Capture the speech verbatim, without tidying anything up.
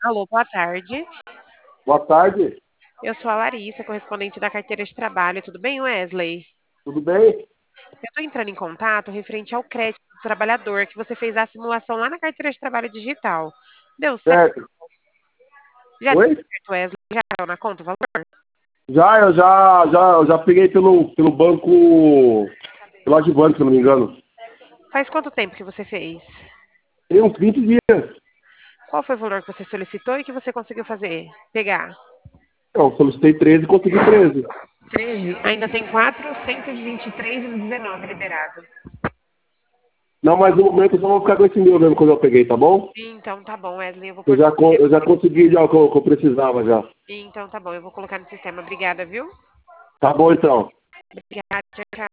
Alô, boa tarde. Boa tarde, Eu sou a Larissa, correspondente da carteira de trabalho. Tudo bem, Wesley? tudo bem? Eu estou entrando em contato referente ao crédito do trabalhador, que você fez a simulação lá na carteira de trabalho digital. Deu certo? Certo. Já deu Oi? certo, Wesley? Já caiu na conta o valor? Já, eu já, já, eu já peguei pelo, pelo banco, pelo Advante, se não me engano. Faz quanto tempo que você fez? Tem uns vinte dias. Qual foi o valor que você solicitou e que você conseguiu fazer? Pegar? Eu solicitei treze e consegui treze. Treze. Ainda tem quatrocentos e vinte e três e dezenove liberado. Não, mas no momento eu só vou ficar com esse mil mesmo quando eu peguei, tá bom? Então tá bom, Wesley, eu vou Eu pôr no já, co- sistema. eu já consegui já o que eu, que eu precisava já. Então tá bom, eu vou colocar no sistema. Obrigada, viu? Tá bom então. Obrigada, tchau, tchau.